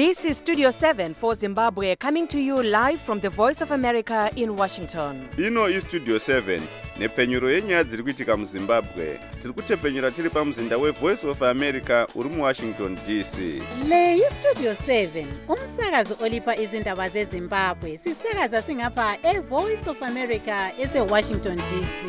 This is Studio 7 for Zimbabwe, coming to you live from the Voice of America in Washington. Ino iStudio 7 nepfenyuro yenyaya dziri kuitika muZimbabwe. Tiri kutepfenyura tiri pamuzinda weVoice of America uri muWashington DC. Le iStudio 7 umsakazo olipa izindaba zeZimbabwe. Sisakaza singapha eVoice of America eseWashington DC.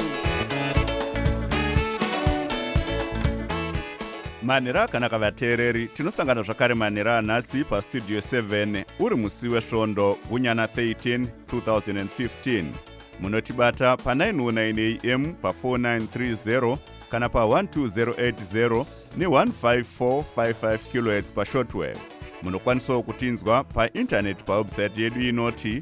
Manera kana kavateereri tinosangana zvakare manera anhasi paStudio 7 uri musi wesvondo gunyana 13 2015. Munotibata pa 909 AM pa 4930 kana pa 12080 ne 15455 kHz pa shortwave. Munokwanisawo kutinzwa pa internet pa website yedu inoti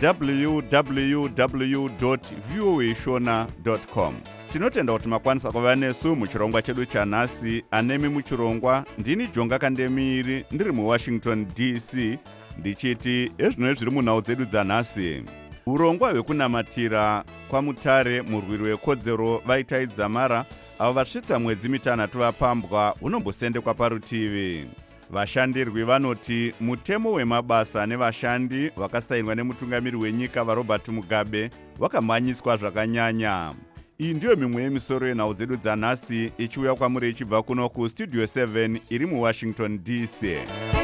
www.voashona.com. Tinotenda kuti makwanisa kuva nesu muchirongwa chedu chanhasi. Anemi muchirongwa ndini Jonga Kandemiri ndiri muWashington DC ndichiti ezvino zviri munhau dzedu dzanhasi. Urongwa hwekunamatira kwaMutare murwiri wekodzero vaitaidza mara avo vasvitsa mwedzi mitanhatu vapambwa hunombosendekwa parutivi. Vashandirwi vanoti mutemo wemabasa nevashandi wakasainwa nemutungamiri wenyika vaRobert Mugabe wakamhanyiswa zvakanyanya. Iyi ndiyo mimwe yemisoro yenhau dzedu dzanhasi ichiuya kwamuri ichibva kuno kuStudio 7 iri muWashington DC.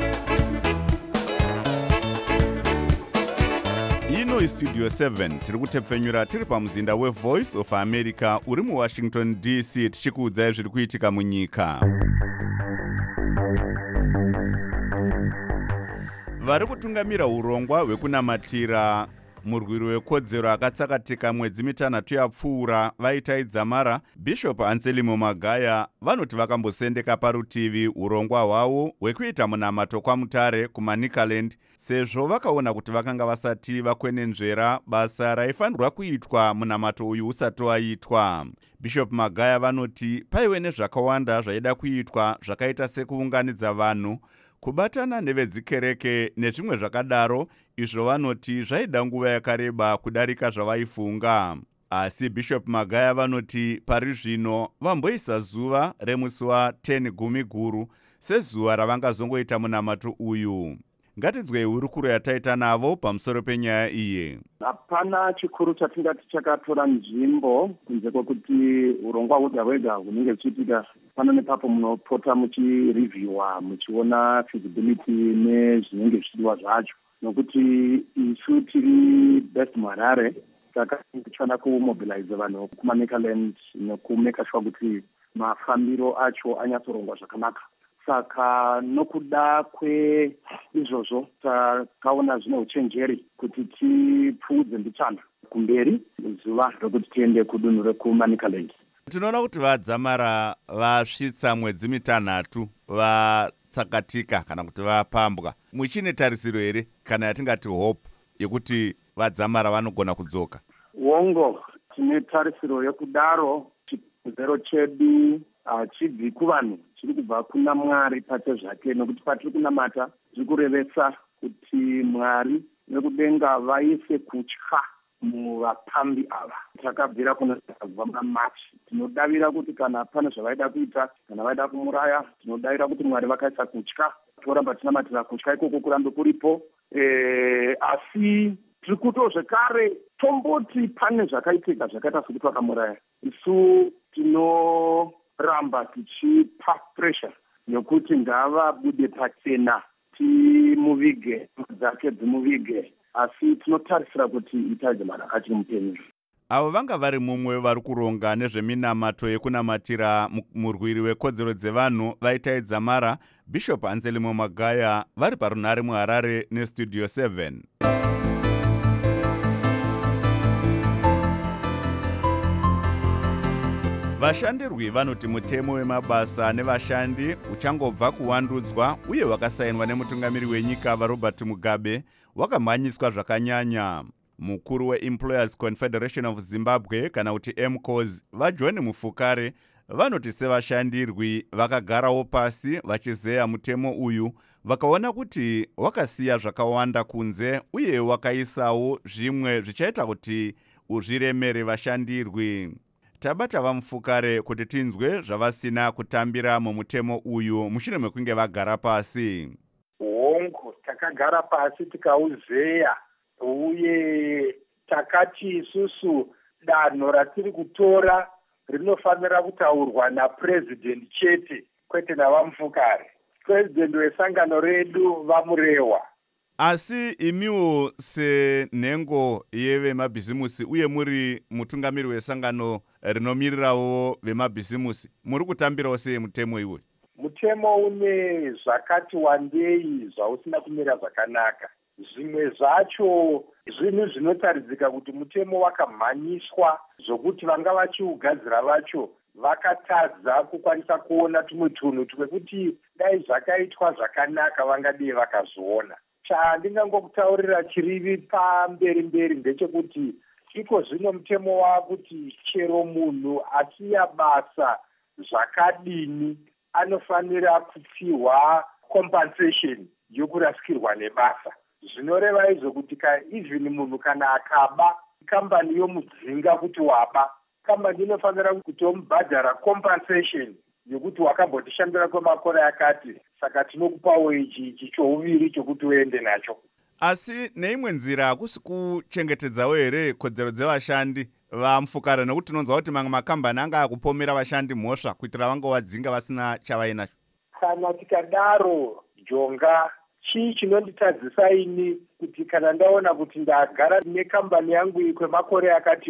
Ino iStudio 7 tiri kutepfenyura tiri pamuzinda weVoice of America uri muWashington DC tichikuudzai zviri kuitika munyika. Vari kutungamira urongwa hwekunamatira murwiri wekodzero akatsakatika mwedzi mitanhatu yapfuura vaitaidza mara Bishop Anselmo Magaya vanoti vakambosendeka parutivi urongwa hwavo hwekuita munamato kwaMutare kuManicaland sezvo vakaona kuti vakanga vasati vakwenenzvera basa raifanirwa kuitwa munamato uyu usati waitwa. Bishop Magaya vanoti paive nezvakawanda zvaida kuitwa zvakaita sekuunganidza vanhu, kubatana nevedzikereke nezvimwe zvakadaro, izvo vanoti zvaida nguva yakareba kudarika zvavaifunga. Asi Bishop Magaya vanoti pari zvino vamboisa zuva remusi wa10 Gumiguru sezuva ravangazongoita munamato uyu. Ngatinzwei hurukuro yataita navo pamusoro penyaya iyi. Hapana chikuru chatingati chakatora nzvimbo kunze kwekuti urongwa hwega hwega hunenge huchiitika pano nepapo munopota muchirevhiewa muchiona feasibility nezvinenge zvichidiwa zvacho, nokuti isu tiri best muHarare saka tichifana kumobilize vanhu kuManicaland nekumeka sure kuti mafambiro acho anyatsorongwa zvakanaka. Saka nokuda kweizvozvo takaona zvine uchenjeri kuti tipfuudze mbichana kumberi zuva rokuti tiende kudunhu rekuManicaland. Tinoona kuti vadzamara vasvitsa mwedzi mitanhatu vatsakatika kana kuti vapambwa. Muchine tarisiro here kana yatingati hope yekuti vadzamara vanogona kudzoka? Wongo, tine tarisiro yekudaro. Chipuzero chedu hachibvi kuvanhu, chiri kubva kuna Mwari pachezvake, nokuti patiri kunamata tiri kurevesa kuti Mwari vekudenga vaise kutya muvapambi ava. Takabvira kubva maMachi. Tinodavira kuti kana pane zvavaida kuita, kana vaida kumuraya, tinodavira kuti Mwari vakaisa kutya. Toramba tinamatira kutya ikoko kurambe kuripo. Asi tiri kuto zvekare tomboti pane zvakaitika zvakaita sokuti vakamuraya. Isu tinoramba tichipa pressure yokuti ngavabude pachena, timuvige dzake dzimuvige, asi tinotarisira kuti itaidze mara achiri mupenyu. Avo vanga vari mumwe vari kuronga nezveminamato yekunamatira murwiri wekodzero dzevanhu vaitaidza mara Bishop Anselmo Magaya vari parunhare muHarare neStudio 7. Vashandirwi vanoti mutemo wemabasa nevashandi uchangobva kuwandudzwa uye wakasainwa nemutungamiri wenyika vaRobert Mugabe wakamhanyiswa zvakanyanya. Mukuru weEmployers Confederation of Zimbabwe kana kuti MCOS vaJohn Mufukare vanoti sevashandirwi vakagarawo pasi vachizeya mutemo uyu vakaona kuti wakasiya zvakawanda kunze uye wakaisawo zvimwe zvichaita kuti uzviremere vashandirwi. Tabata vaMufukare kuti tinzwe zvavasina kutambira mumutemo uyu mushure mekunge vagara pasi. Hongu takagara pasi tikauzeya, uye takati isusu danho ratiri kutora rinofanira kutaurwa naPresident chete, kwete navamufukare. President wesangano redu vamurewa. Asi imiwo senhengo yevemabhizimusi uye muri mutungamiri wesangano rinomirirawo vemabhizimusi, muri kutambirawo sei mutemo iwoyu? Mutemo une zvakati wandei zvausina kumira zvakanaka. Zvimwe zvacho zvinhu zvinotaridzika kuti mutemo wakamhanyiswa zvokuti vanga vachiugadzira vacho vakatadza kukwanisa kuona tumwe tunhu twekuti dai zvakaitwa zvakanaka vangadei vakazviona. Chandingangokutaurira chirivi pamberi ndechekuti iko zvino mutemo wakuti chero munhu asiya basa zvakadini anofanira kupiwa compensation yokurasikirwa nebasa. Zvinoreva izvo kuti even munhu kana akaba, kambani yomudzinga kuti waba, kambani inofanira kutomubhadhara compensation yokuti wakambotishambira kwemakore akati, saka tinokupawo ichi chouviri chokuti uende nacho. Asi neimwe nzira hakusi kuchengetedzawo here kodzero dzevashandi vamufukare, nekuti tinonzwa kuti mamwe makambani anga akupomera vashandi mhosva kuitira vange vadzinga vasina chavainacho. Kana tikadaro jonga, chii chinonditadzisa ini kuti kana ndaona kuti ndagara nekambani yangu kwemakore akati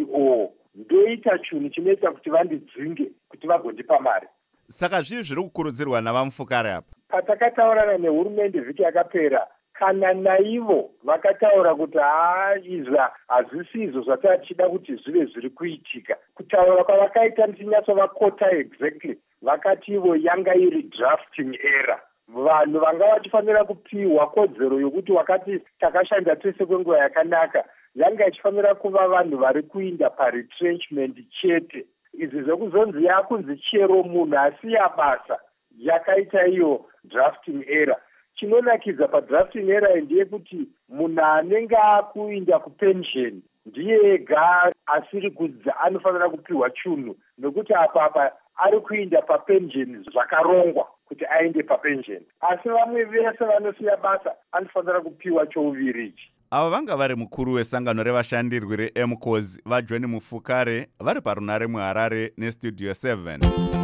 ndoita chinhu chinoita kuti vandidzinge kuti vagondipa mari. Saka zvii zviri kukurudzirwa navamufukare apa? Patakataurana nehurumende vhiki yakapera, kana naivo vakataura kuti izvi hazvisi izvo zvatachida kuti zvive zviri kuitika. Kutaura kwavakaita ndinyatsovakota exactly, vakati ivo yanga iri drafting error. Vanhu vanga vachifanira kupiwa kodzero yokuti wakati takashanda tese kwenguva yakanaka, yanga ichifanira kuva vanhu vari kuinda paretrenchment chete. Izvi zvekuzonzi yakunzi chero munhu asiya basa yakaita iyo drafting error. Chinonakidza padrafting error ndeyekuti munhu anenge akuinda kupension ndiye ega asiri kudza anofanira kupiwa chunhu, nokuti apa ari kuinda papension zvakarongwa kuti aende papension. Asi vamwe vese vanosiya basa anofanira kupiwa chouviri ichi. Ava vanga vari mukuru wesangano revashandirwi reMCOS vaJohn Mufukare vari parunare muHarare neStudio 7.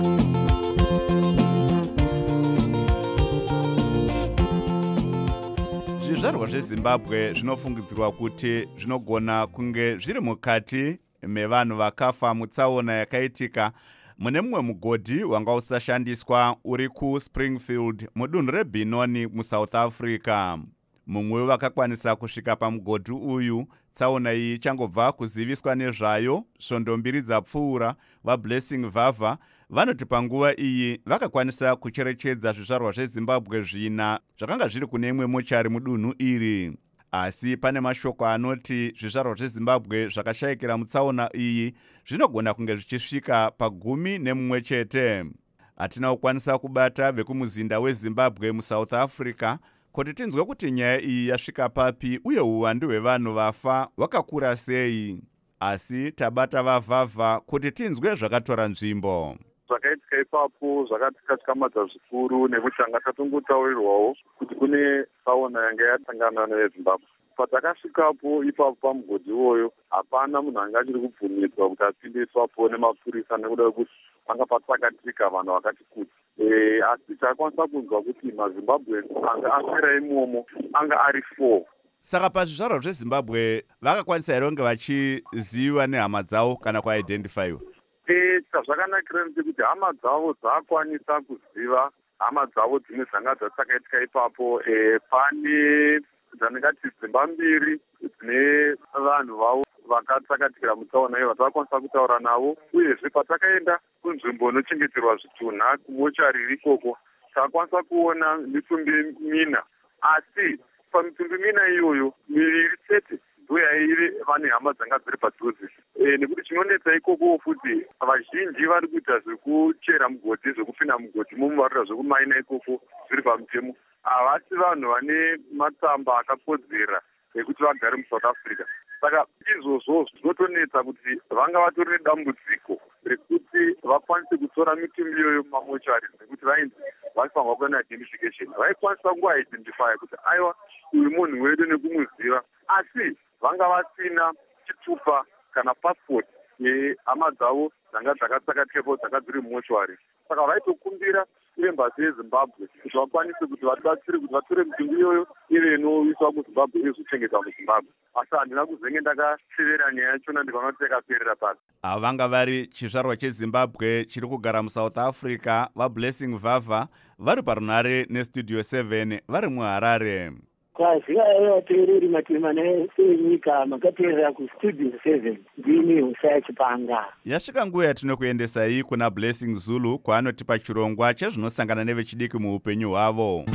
Zvizvarwa zveZimbabwe zvinofungidzirwa kuti zvinogona kunge zviri mukati mevanhu vakafa mutsaona yakaitika mune mumwe mugodhi wanga usashandiswa uri kuSpringfield mudunhu reBenoni muSouth Africa. Mumwe wakakwanisa kusvika pamugodhi uyu tsaona iyi ichangobva kuziviswa nezvayo svondo mbiri dzapfuura vaBlessing Vavha vanoti panguva iyi vakakwanisa kucherechedza zvizvarwa zveZimbabwe zvina zvakanga zviri kune imwe mochari mudunhu iri. Asi pane mashoko anoti zvizvarwa zveZimbabwe zvakashayikira mutsaona iyi zvinogona kunge zvichisvika pa11 chete. Hatina kukwanisa kubata vekumuzinda weZimbabwe muSouth Africa kuti tinzwe kuti nyaya iyi yasvika papi uye uwandu hwevanhu vafa hwakakura sei. Asi tabata vaVavha kuti tinzwe zvakatora nzvimbo. Zvakaitika ipapo zvakatikatikamadza zvikuru nekuti tanga tatongotaurirwawo kuti kune tsaona yanga yasangana neveZimbabwe. Patakasvikapo ipapo pamugodhi iwoyo hapana munhu anga achiri kubvumidzwa kuti apinde ipapo nemapurisa nekuda kwekuti panga patsakatika vanhu vakati kuti. Asi takakwanisa kunzwa kuti maZimbabwe anga afira imomo anga ari 4. Saka pazvizvarwa zveZimbabwe vakakwanisa here kunge vachiziviwa nehama dzavo kana kuidentifaiwa? Chazvakanakira ndechekuti hama dzavo dzakwanisa kuziva hama dzavo dzimwe dzanga dzatsakaitika ipapo. Pane dzandingati dzimba mbiri dzine vanhu vavo vakatsakatikira mutsaona iyo vatakwanisa kutaura navo, uyezve patakaenda kunzvimbo inochengeterwa zvitunha kumochari iri ikoko takakwanisa kuona mitumbi mina. Asi pamitumbi mina iyoyo miviri chete ndoyaive vane hama dzanga dziri padhuze. Nekuti chinonetsa ikoko futi vazhinji vari kuita zvekuchera mugodhi, zvekupinda mugodhi momuvarira zvekumaina ikoko zviri pamutemo. Havasi vanhu vane matsamba akakodzera ekuti vagare muSouth Africa. Saka izvozvo zvinotonetsa kuti vanga vatori nedambudziko rekuti vakwanise kutora mitumbi iyoyo mumamochari nekuti vainzi vaifangwa kuona identification. Vaikwanisa kungoidentifya kuti aiwa uyu munhu wedu nekumuziva, asi vanga vasina chitupa kana passport yehama dzavo dzanga dzakatsakatepo dzakadziri mumochwari. Saka vaitokumbira embassy yeZimbabwe kuti vakwanise kuti vabatsire kuti vatore mitungu iyoyo ive inoiswa kuZimbabwe izochengetwa muZimbabwe. Asi handina kuzenge ndakatevera nyaya yachona ndikaona kuti yakaperera pasi. Vanga vari chizvarwa cheZimbabwe chiri kugara muSouth Africa, vaBlessing Vavha vari parunare neStudio 7 vari muHarare. Kwaziva vateereri matema nenyika makateerera kuStudio 7 ndini Hosea Chipanga. Yasvika nguva yatinokuendesai kuna Blessing Zulu kwaanotipa chirongwa chezvinosangana nevechidiki muupenyu hwavo.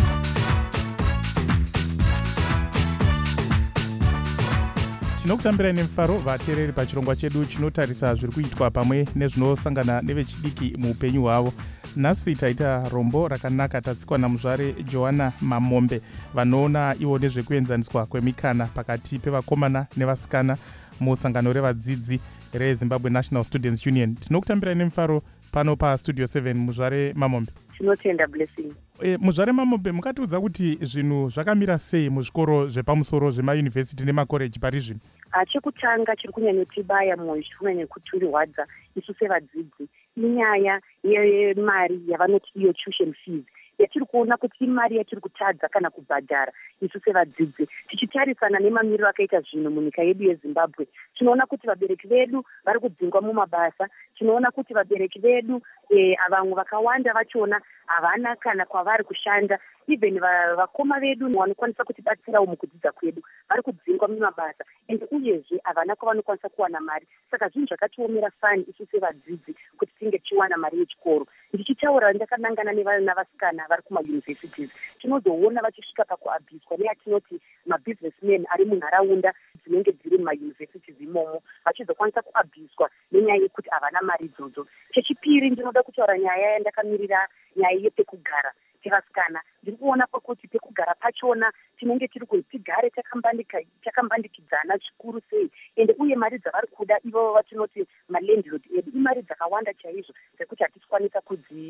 Tinokutambirai nemufaro vateereri pachirongwa chedu chinotarisa zviri kuitwa pamwe nezvinosangana nevechidiki muupenyu hwavo. Nhasi taita rombo rakanaka tatsikwa namuzvare Joanna Mamombe vanoona ivo nezvekuenzaniswa kwemikana pakati pevakomana nevasikana musangano revadzidzi reZimbabwe National Students Union. Tinokutambirai nemufaro pano paStudio 7 muzvare Mamombe. Tinotenda Blessing. Muzvare Mamombe, mukatiudza kuti zvinhu zvakamira sei muzvikoro zvepamusoro zvemayunivhesiti nemakoreji pari zvino? Chekutanga chiri kunyanyotibaya mwoyo, chiri kunyanyotiriwadza isu sevadzidzi inyaya yemari yavanoti iyo tuition fees. Yatiri kuona kuti imari yatiri kutadza kana kubhadhara isu sevadzidzi. Tichitarisana nemamiriro akaita zvino munyika yedu yeZimbabwe, tinoona kuti vabereki vedu vari kudzingwa mumabasa. Tinoona kuti vabereki vedu vamwe vakawanda vachona havana kana kwavari kushanda. Even vakoma vedu vanokwanisa kutibatsirawo mukudzidza kwedu vari kudzingwa mumabasa, ende uyezve havana kwavanokwanisa kuwana mari. Saka zvinhu zvakatiomera fani isu sevadzidzi kuti tinge tichiwana mari yechikoro. Ndichitaura ndakanangana navasikana vari kumayunivhesiti, tinozoona vachisvika pakuabhiswa neyatinoti mabusinessmen ari munharaunda dzinenge dziri mumayunivhesiti imomo, vachizokwanisa kuabhiswa nenyaya yekuti havana mari idzodzo. Chechipiri, ndinoda kutaura nyaya yandakamirira, nyaya yepekugara tevasikana. Ndiri kuona pakuti pekugara pachona tinenge tiri kuti tigare takambandikidzana zvikuru sei, ende uye mari dzavari kuda ivo vatinoti malandlord edu imari dzakawanda chaizvo dzekuti hatikwanisa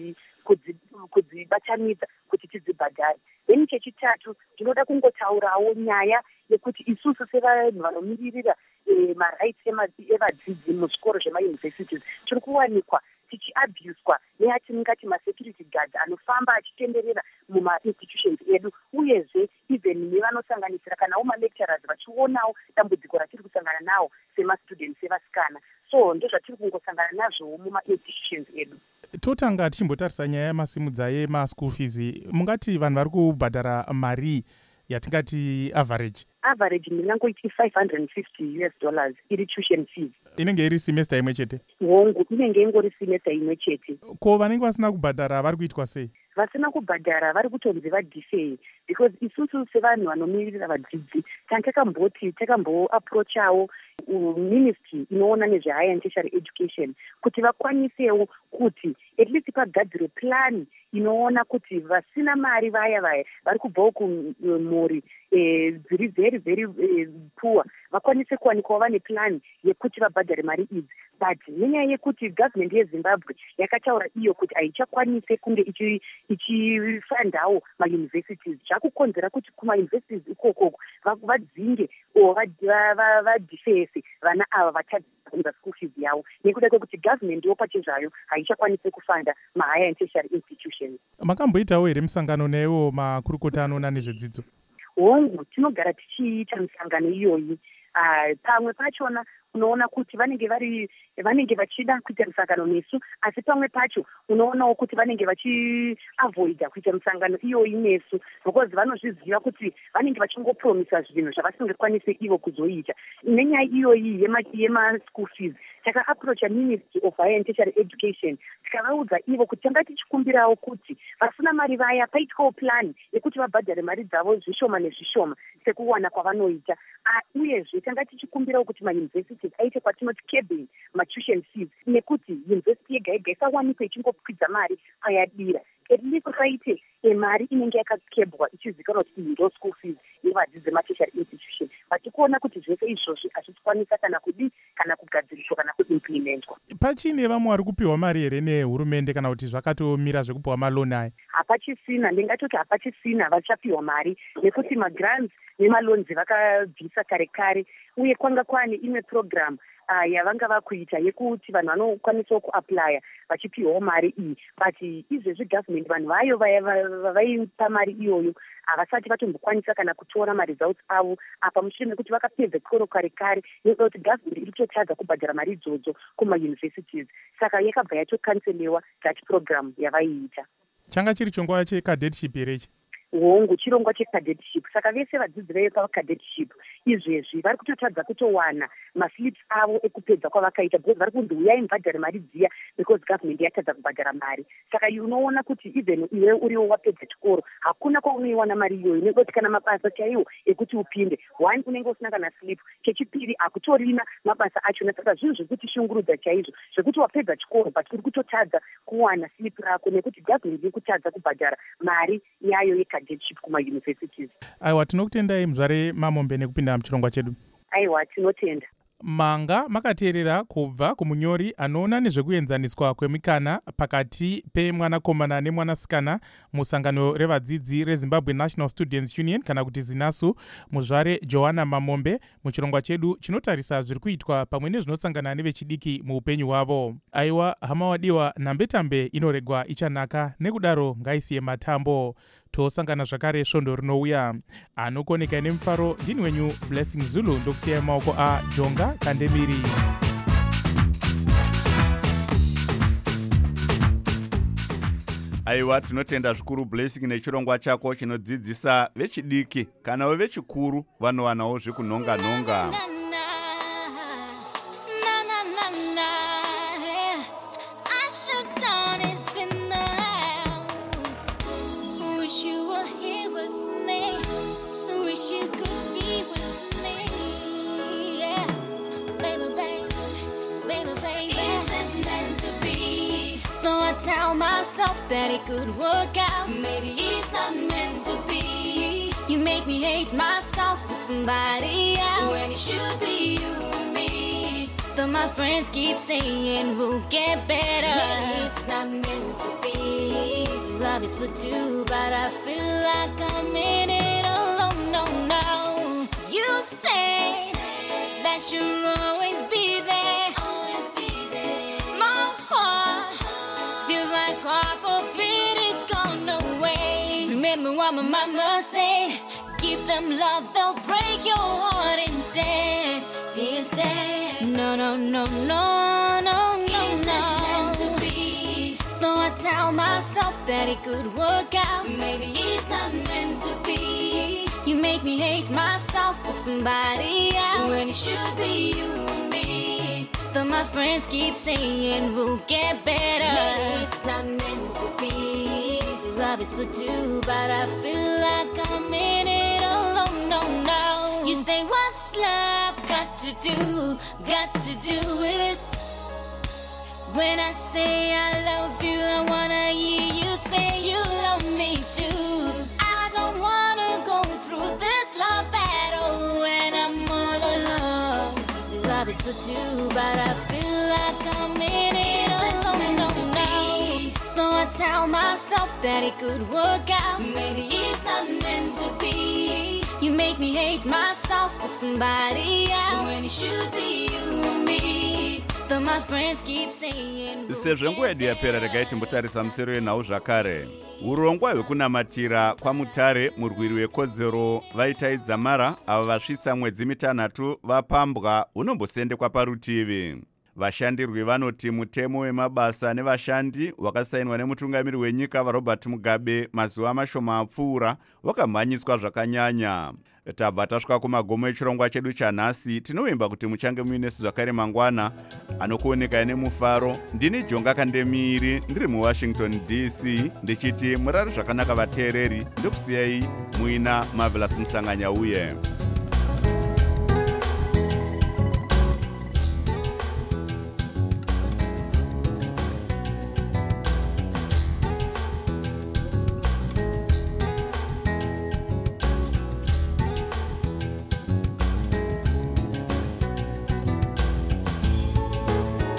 kudzibatanidza kuti tidzibhadhare. Then chechitatu, ndinoda kungotaurawo nyaya yekuti isusu sevanhu vanomiririra marights evadzidzi muzvikoro zvemayunivhesiti tiri kuwanikwa tichiabhuswa neyatingati masecurity guards anofamba achitenderera mumainstitutions edu, uyezve even nevanosanganisira kanawo malecturers vachionawo dambudziko ratiri kusangana nawo semastudents evasikana. So ndozvatiri kungosangana nazvowo mumainstitutions edu. Totanga tichimbotarisa nyaya yamasimudza yemaschool fees, mungati vanhu vari kubhadhara mari yatingati average ndingangoiti $550 iri tuition fees. Inenge iri semester imwe chete? Hongu, inenge ingori semester imwe chete. Ko vanenge vasina kubhadhara vari kuitwa sei? Vasina kubhadhara vari kutonzi vadefay, because isusu sevanhu vanomiririra vadzidzi takamboapproachawo ministry inoona nezvehigher and tertiary education kuti vakwanisewo kuti at least pagadzire plan inoona kuti vasina mari vaya vari kubvawo kumhuri dziri very poor vakwanise kuwanikwa vane plan yekuti vabhadhare mari idzi. But nenyaya yekuti government yeZimbabwe yakataura iyo kuti haichakwanise kunge ichifandawo mauniversities, zvakukonzera kuti kumauniversities ikoko vadzinge vadefese vana ava vatadza school fees yavo nekuda kwekuti government yo pachezvayo haichakwanise kufanda mahigher and tertiary institutions. Makamboitawo here misangano newo makurukota anoona nezvedzidzo? Hongu, tinogara tichiita misangano iyoyi. Pamwe pachona unoona kuti vanenge vachida kuita misangano nesu, asi pamwe pacho unoonawo kuti vanenge vachiavoida kuita misangano iyoyi nesu because vanozviziva kuti vanenge vachingopromisa zvinhu zvavasingakwanise ivo kuzoita. Nenyaya iyoyi yemaschool fees takaapproacha Ministry of Higher and Tertiary Education tikavaudza ivo kuti tanga tichikumbirawo kuti vasina mari vaya paitwawo plan yekuti vabhadhare mari dzavo zvishoma nezvishoma sekuwana kwavanoita. Uyezve tanga tichikumbirawo kuti mauniversities aite kwatinoti cabin matuition fees, nekuti university yega yega isawanikwa ichingokwidza mari payadira. At least paite mari inenge yakakebwa ichizikanwa kuti ndo school fees yevadzidzi matertiary institution. Vatikuona kuti zvese izvozvi hazvikwanisa kana kugadziriswa kana kuimplementwa. Pachine vamwe vari kupiwa mari here nehurumende kana kuti zvakatomira zvekupiwa maloni aya? hapachisina, ndingatoti hapachisina vachapiwa mari nekuti magrants nemalonzi vakabvisa kare kare, uye kwanga kwane imwe program yavanga vakuita yekuti vanhu vanokwanisawo kuaplya vachipiwawo mari iyi, but izvezvi government vanhu vayo vaipa mari iyoyo havasati vatombokwanisa kana kutora maresults avo apa mushure mekuti vakapedza chikoro kare kare, nekuda kuti government iri kutotadza kubhadhara mari idzodzo kumauniversities, saka yakabva yatokanselewa that program yavaiita. Changa chiri chongwa checadetship here ichi? Hongu, chirongwa checadetship. Saka vese vadzidzi vepacadetship izvezvi vari kutotadza kutowana maslips avo ekupedza kwavakaita, because vari kunzi uyai mubhadhare mari dziya because government yatadza kubhadhara mari. Saka unoona kuti even iwe uriwo wapedza chikoro hakuna kwaunoiwana mari iyoyo, nekuti kana mabasa chaiwo ekuti upinde, one unenge usina kana slip, chechipiri hakutorina mabasa achona. Saka zvinhu zvekuti shungurudza chaizvo zvekuti wapedza chikoro but uri kutotadza kuwana slip rako nekuti government iri kutadza kubhadhara mari yayo yecadetship kumauniversities. Aiwa, tinokutendai muzvare Mamombe nekupinda muchirongwa chedu. Aiwa, tinotenda. Manga makateerera kubva kumunyori anoona nezvekuenzaniswa kwemikana pakati pemwanakomana nemwanasikana musangano revadzidzi reZimbabwe National Students Union kana kuti ZINASU, muzvare Joanna Mamombe muchirongwa chedu chinotarisa zviri kuitwa pamwe nezvinosangana nevechidiki muupenyu hwavo. Aiwa, hama wadiwa, nhambetambe inoregwa ichanaka, nekudaro ngaisiye matambo. Tosangana zvakare svondo rinouya. Anokoneka nemufaro ndini wenyu Blessing Zulu, ndokusiyai maoko aJonga Kandemiri. Aiwa, tinotenda zvikuru Blessing nechirongwa chako chinodzidzisa vechidiki kana vechikuru vanowanawo zvekunonga-nonga. Tell myself that it could work out. Maybe it's not meant to be. You make me hate myself with somebody else when it should be you and me. Though my friends keep saying we'll get better, maybe it's not meant to be. Love is for two, but I feel like I'm in it alone. No, no. You say that you'll always be there. Remember what my mama said, give them love, they'll break your heart instead. No, no, no, no, no, no, no. To be. No, I tell myself that it could work out. Maybe it's not meant to be. You make me hate myself with somebody else when it should be you and me. Though my friends keep saying we'll get better, maybe it's not meant to be. Love is for two, but I feel like I'm in it alone. No, no. You say what's love got to do with this? When I say I love you, I wanna hear you say you love me too. I don't wanna go through this love battle when I'm all alone. Love is for two, but I feel like I'm in it alone. No, no. No, I tell myself that it could work out. Maybe it's not meant to be. You make me hate myself with somebody else when it should be you and me. Though my friends keep saying. Sezvo nguva yedu yapera, regai timbotarisa musero yenhau zvakare. Urongwa hwekunamatira kwaMutare murwiri wekodzero vaitaidza mara ava vasvitsa mwedzi mitanhatu vapambwa hunombosendekwa parutivi. Vashandirwi vanoti mutemo wemabasa nevashandi wakasainwa nemutungamiri wenyika vaRobert Mugabe mazuva mashoma apfuura wakamhanyiswa zvakanyanya. Tabva tasvika kumagomo echirongwa chedu chanhasi. Tinovimba kuti muchange muinesu zvakare mangwana. Anokuoneka nemufaro ndini Jonga Kandemiri, ndiri muWashington DC, ndichiti murari zvakanaka vateereri, ndokusiyai muina Marvelous Muhlanganya uye.